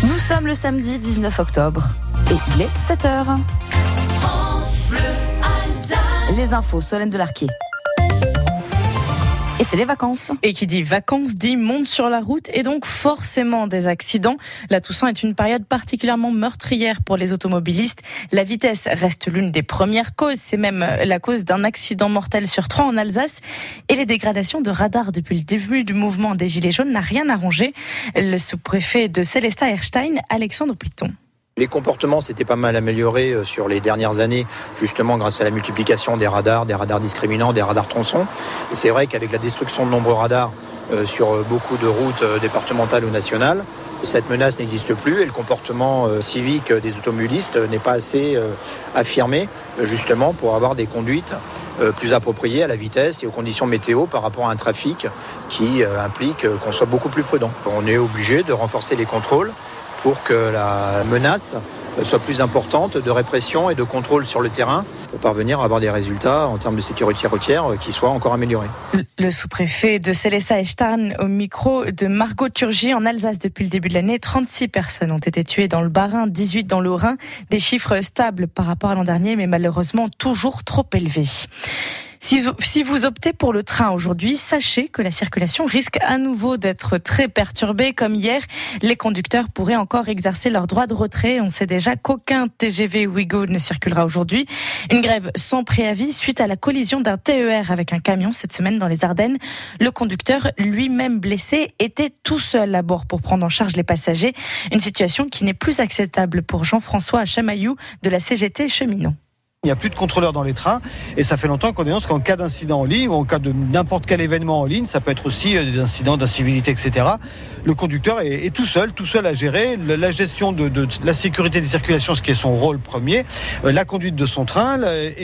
Nous sommes le samedi 19 octobre et il est 7h. France Bleu Alsace. Les infos, Solène Delarquier. Et c'est les vacances. Et qui dit vacances dit monde sur la route et donc forcément des accidents. La Toussaint est une période particulièrement meurtrière pour les automobilistes. La vitesse reste l'une des premières causes. C'est même la cause d'un accident mortel sur 3 en Alsace. Et les dégradations de radars depuis le début du mouvement des Gilets jaunes n'a rien arrangé. Le sous-préfet de Sélestat-Erstein, Alexandre Piton. Les comportements s'étaient pas mal améliorés sur les dernières années, justement grâce à la multiplication des radars discriminants, des radars tronçons. Et c'est vrai qu'avec la destruction de nombreux radars sur beaucoup de routes départementales ou nationales, cette menace n'existe plus et le comportement civique des automobilistes n'est pas assez affirmé, justement pour avoir des conduites plus appropriées à la vitesse et aux conditions météo par rapport à un trafic qui implique qu'on soit beaucoup plus prudent. On est obligé de renforcer les contrôles pour que la menace soit plus importante de répression et de contrôle sur le terrain pour parvenir à avoir des résultats en termes de sécurité routière qui soient encore améliorés. Le sous-préfet de Sélestat-Erstein au micro de Margot Turgy en Alsace depuis le début de l'année. 36 personnes ont été tuées dans le Bas-Rhin, 18 dans le Haut-Rhin. Des chiffres stables par rapport à l'an dernier, mais malheureusement toujours trop élevés. Si vous optez pour le train aujourd'hui, sachez que la circulation risque à nouveau d'être très perturbée. Comme hier, les conducteurs pourraient encore exercer leur droit de retrait. On sait déjà qu'aucun TGV Ouigo ne circulera aujourd'hui. Une grève sans préavis suite à la collision d'un TER avec un camion cette semaine dans les Ardennes. Le conducteur, lui-même blessé, était tout seul à bord pour prendre en charge les passagers. Une situation qui n'est plus acceptable pour Jean-François Chamaillou de la CGT Cheminot. Il n'y a plus de contrôleurs dans les trains et ça fait longtemps qu'on dénonce qu'en cas d'incident en ligne ou en cas de n'importe quel événement en ligne, ça peut être aussi des incidents d'incivilité, etc. Le conducteur est tout seul à gérer la gestion de la sécurité des circulations, ce qui est son rôle premier, la conduite de son train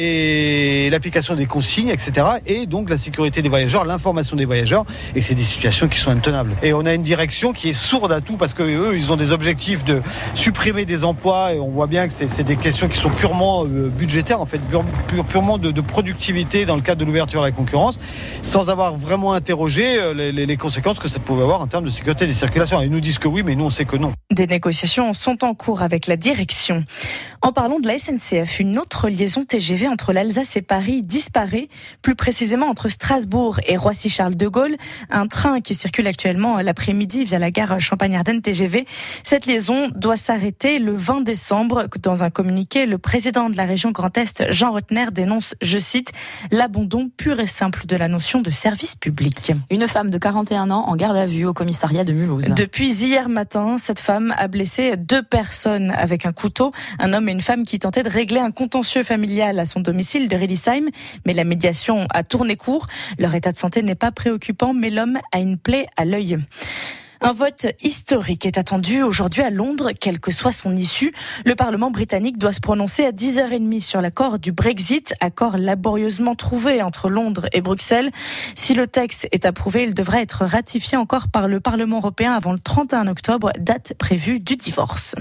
et l'application des consignes, etc. Et donc la sécurité des voyageurs, l'information des voyageurs, et c'est des situations qui sont intenables. Et on a une direction qui est sourde à tout parce que eux, ils ont des objectifs de supprimer des emplois et on voit bien que c'est des questions qui sont purement budgétaires, en fait, purement de productivité dans le cadre de l'ouverture à la concurrence, sans avoir vraiment interrogé les conséquences que ça pouvait avoir en termes de sécurité des circulations. Ils nous disent que oui, mais nous on sait que non. Des négociations sont en cours avec la direction. En parlant de la SNCF, une autre liaison TGV entre l'Alsace et Paris disparaît, plus précisément entre Strasbourg et Roissy-Charles de Gaulle. Un train qui circule actuellement l'après-midi via la gare Champagne-Ardenne TGV. Cette liaison doit s'arrêter le 20 décembre. Dans un communiqué, le président de la région Grand Est, Jean Rotner, dénonce, je cite, l'abandon pur et simple de la notion de service public. Une femme de 41 ans en garde à vue au commissariat de Mulhouse. Depuis hier matin, cette femme a blessé 2 personnes avec un couteau, un homme et une femme qui tentaient de régler un contentieux familial à son domicile de Riedisheim, mais la médiation a tourné court. Leur état de santé n'est pas préoccupant, mais l'homme a une plaie à l'œil. Un vote historique est attendu aujourd'hui à Londres, quelle que soit son issue. Le Parlement britannique doit se prononcer à 10h30 sur l'accord du Brexit, accord laborieusement trouvé entre Londres et Bruxelles. Si le texte est approuvé, il devrait être ratifié encore par le Parlement européen avant le 31 octobre, date prévue du divorce.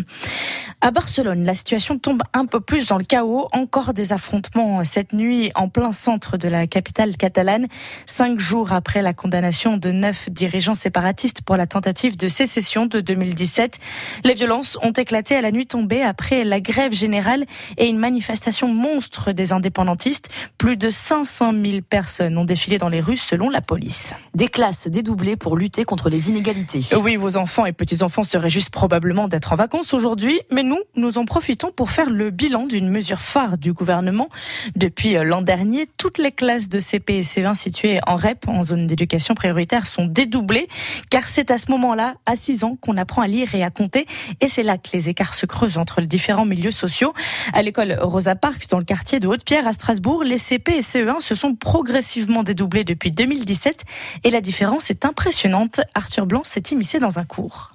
À Barcelone, la situation tombe un peu plus dans le chaos. Encore des affrontements cette nuit en plein centre de la capitale catalane, 5 jours après la condamnation de 9 dirigeants séparatistes pour la tentative de sécession de 2017. Les violences ont éclaté à la nuit tombée après la grève générale et une manifestation monstre des indépendantistes. Plus de 500 000 personnes ont défilé dans les rues selon la police. Des classes dédoublées pour lutter contre les inégalités. Oui, vos enfants et petits-enfants seraient juste probablement d'être en vacances aujourd'hui, mais nous en profitons pour faire le bilan d'une mesure phare du gouvernement. Depuis l'an dernier, toutes les classes de CP et CE1 situées en REP, en zone d'éducation prioritaire, sont dédoublées, car c'est à ce moment-là, à 6 ans, qu'on apprend à lire et à compter. Et c'est là que les écarts se creusent entre les différents milieux sociaux. À l'école Rosa Parks, dans le quartier de Haute-Pierre à Strasbourg, les CP et CE1 se sont progressivement dédoublés depuis 2017. Et la différence est impressionnante. Arthur Blanc s'est immiscé dans un cours.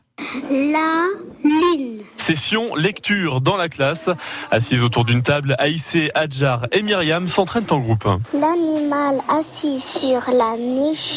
La lune. Session lecture dans la classe. Assises autour d'une table, Aïssé, Adjar et Myriam s'entraînent en groupe. L'animal assis sur la niche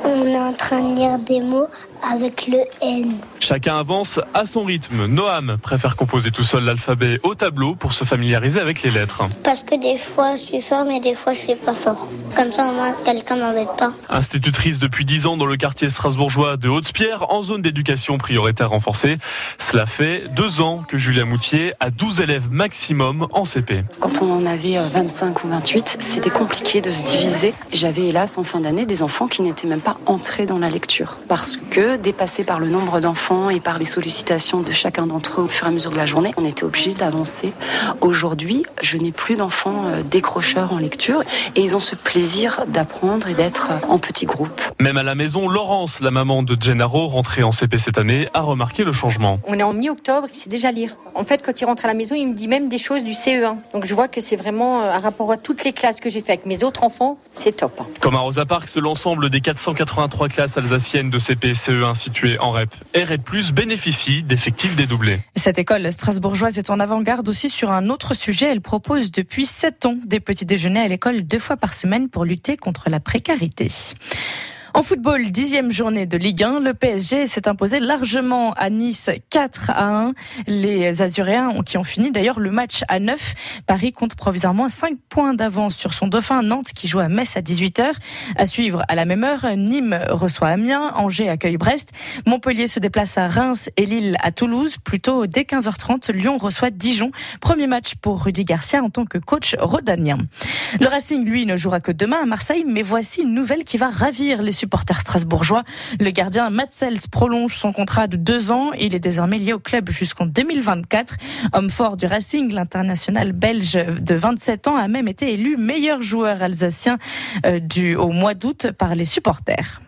On est en train de lire des mots avec le N. Chacun avance à son rythme. Noam préfère composer tout seul l'alphabet au tableau pour se familiariser avec les lettres. Parce que des fois je suis fort, mais des fois je suis pas fort. Comme ça, au moins, quelqu'un m'embête pas. Institutrice depuis 10 ans dans le quartier strasbourgeois de Haute-Pierre, en zone d'éducation prioritaire renforcée. Cela fait 2 ans que Julia Moutier a 12 élèves maximum en CP. Quand on en avait 25 ou 28, c'était compliqué de se diviser. J'avais hélas en fin d'année des enfants qui n'étaient même pas entrés dans la lecture. Parce que dépassés par le nombre d'enfants et par les sollicitations de chacun d'entre eux au fur et à mesure de la journée, on était obligé d'avancer. Aujourd'hui, je n'ai plus d'enfants décrocheurs en lecture et ils ont ce plaisir d'apprendre et d'être en petits groupes. Même à la maison, Laurence, la maman de Gennaro, rentrée en CP cette année, a remarqué le changement. On est en mi-octobre, il sait déjà lire. En fait, quand il rentre à la maison, il me dit même des choses du CE1. Donc je vois que c'est vraiment un rapport à toutes les classes que j'ai fait avec mes autres enfants, c'est top. Comme à Rosa Parks, l'ensemble des 483 classes alsaciennes de CP et CE1 situées en REP et REP+, bénéficient d'effectifs dédoublés. Cette école strasbourgeoise est en avant-garde aussi sur un autre sujet. Elle propose depuis 7 ans des petits déjeuners à l'école 2 fois par semaine pour lutter contre la précarité. En football, 10e journée de Ligue 1, le PSG s'est imposé largement à Nice 4-1. Les Azuréens qui ont fini d'ailleurs le match à 9. Paris compte provisoirement 5 points d'avance sur son dauphin Nantes qui joue à Metz à 18h. À suivre à la même heure, Nîmes reçoit Amiens, Angers accueille Brest, Montpellier se déplace à Reims et Lille à Toulouse. Plus tôt, dès 15h30, Lyon reçoit Dijon. Premier match pour Rudy Garcia en tant que coach rhodanien. Le Racing, lui, ne jouera que demain à Marseille, mais voici une nouvelle qui va ravir les supporters strasbourgeois. Le gardien Matsels prolonge son contrat de 2 ans. Il est désormais lié au club jusqu'en 2024. Homme fort du Racing, l'international belge de 27 ans a même été élu meilleur joueur alsacien au mois d'août par les supporters.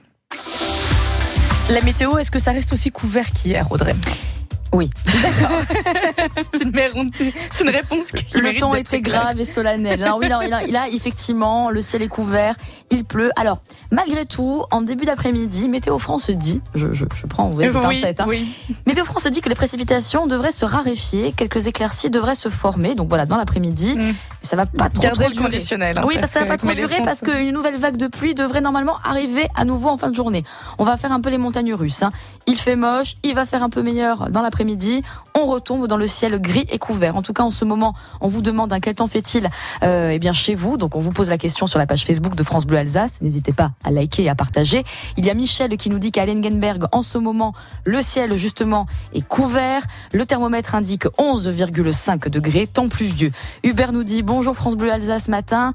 La météo, est-ce que ça reste aussi couvert qu'hier, Audrey ? Oui. D'accord. C'est une réponse qui Le mérite temps d'être était grave et solennel. Alors oui, là, effectivement, le ciel est couvert, il pleut. Alors, malgré tout, en début d'après-midi, Météo France dit, je prends, vous voyez, les pincettes, hein. Oui. Météo France dit que les précipitations devraient se raréfier, quelques éclaircies devraient se former. Donc voilà, dans l'après-midi, ça va pas trop Gardez le durer. conditionnel. Oui, parce que ça va pas trop durer parce qu'une nouvelle vague de pluie devrait normalement arriver à nouveau en fin de journée. On va faire un peu les montagnes russes, hein. Il fait moche, il va faire un peu meilleur dans l'après-midi. On retombe dans le ciel gris et couvert. En tout cas, en ce moment, on vous demande quel temps fait-il bien chez vous. Donc, on vous pose la question sur la page Facebook de France Bleu Alsace. N'hésitez pas à liker et à partager. Il y a Michel qui nous dit qu'à Lengenberg, en ce moment, le ciel, justement, est couvert. Le thermomètre indique 11,5 degrés, temps pluvieux. Hubert nous dit, bonjour France Bleu Alsace matin.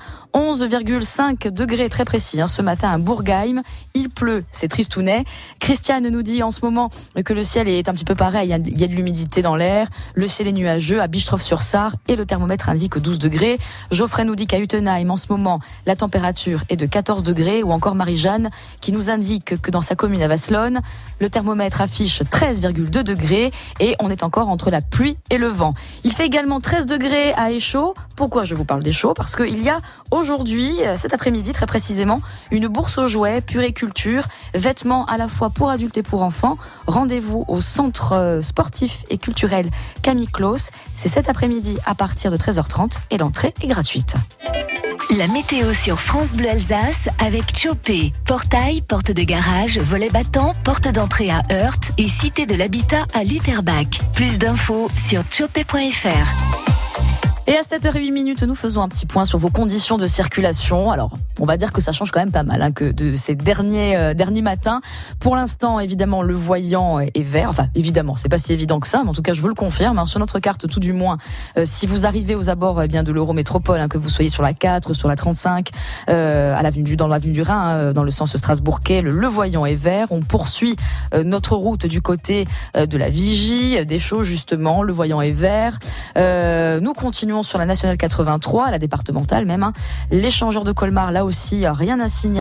11,5 degrés, très précis, hein, ce matin à Bourgheim. Il pleut, c'est tristounet. Christiane nous dit en ce moment que le ciel est un petit peu pareil. Il y a de l'humidité dans l'air. Le ciel est nuageux à Bistroff-sur-Sarre et le thermomètre indique 12 degrés. Geoffrey nous dit qu'à Utenheim, en ce moment, la température est de 14 degrés. Ou encore Marie-Jeanne qui nous indique que dans sa commune à Vasselonne, le thermomètre affiche 13,2 degrés et on est encore entre la pluie et le vent. Il fait également 13 degrés à Échaud. Pourquoi je vous parle d'Échaud ? Parce qu'il y a aujourd'hui, cet après-midi très précisément, une bourse aux jouets, puriculture, vêtements à la fois pour adultes et pour enfants. Rendez-vous au centre sportif et culturel Camille Claus. C'est cet après-midi à partir de 13h30 et l'entrée est gratuite. La météo sur France Bleu Alsace avec Chopé. Portail, porte de garage, volet battant, porte d'entrée à Heurt et cité de l'habitat à Lutterbach. Plus d'infos sur chopé.fr. Et à 7h08, nous faisons un petit point sur vos conditions de circulation. Alors, on va dire que ça change quand même pas mal, hein, que de ces derniers matins. Pour l'instant, évidemment, le voyant est vert. Enfin, évidemment, c'est pas si évident que ça, mais en tout cas, je vous le confirme. Hein, sur notre carte, tout du moins, si vous arrivez aux abords de l'Eurométropole, hein, que vous soyez sur la 4, sur la 35, dans l'avenue du Rhin, dans le sens Strasbourg-Quai, le voyant est vert. On poursuit notre route du côté de la Vigie, des Chaux, justement. Le voyant est vert. Nous continuons sur la nationale 83, la départementale même, hein. L'échangeur de Colmar, là aussi, rien à signaler.